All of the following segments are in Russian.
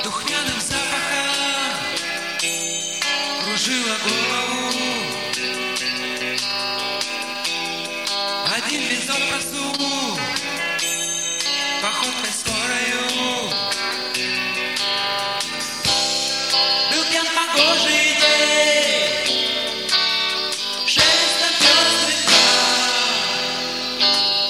духмяным запахом кружила голову. Один везет просу походкой скорою. Был пьян погожий день, шелестом пестрых трав,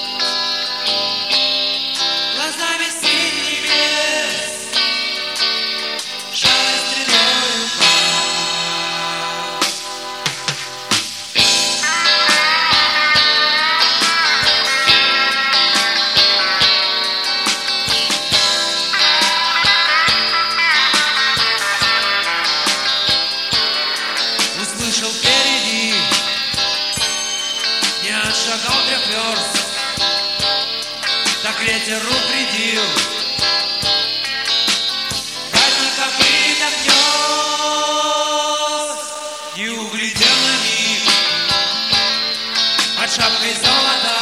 глазами синь небес, шалой стрелою услышал впереди, не отшагал 3 верст, так ветер упредил. Казни копытом нес и углядел на миг под шапкой золота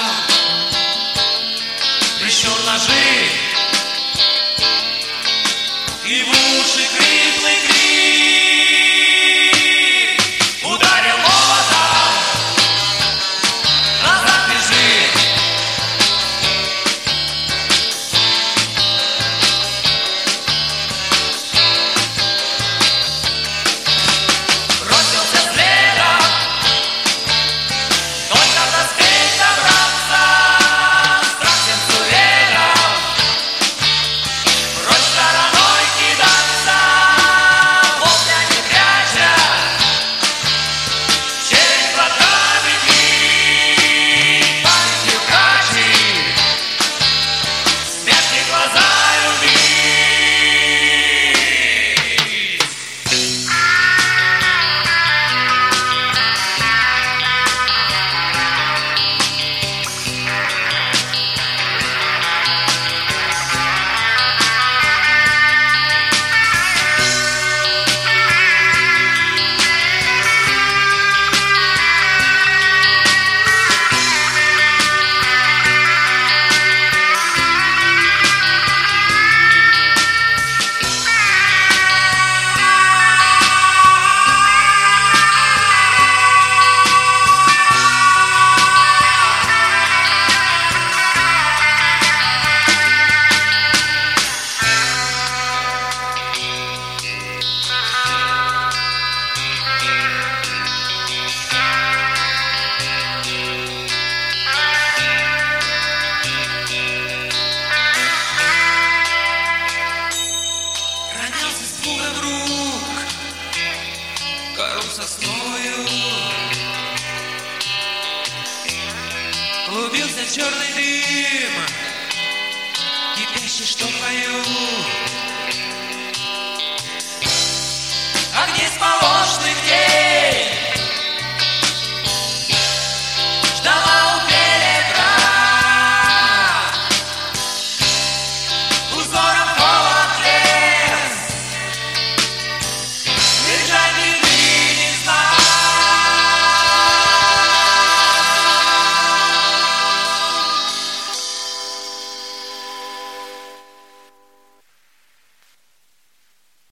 прищур ножи и в уши хриплый крик. Ударил молотом, назад бежи. Бросился следом, только доспеть добраться. Страх сердцу верил, прочь стороной кидаться. Волня не пряча, через глазами крик, памятью качи, смерти глаза любить. Ронялся с пугом рук кору сосною, клубился черный дым, кипящий, что пою.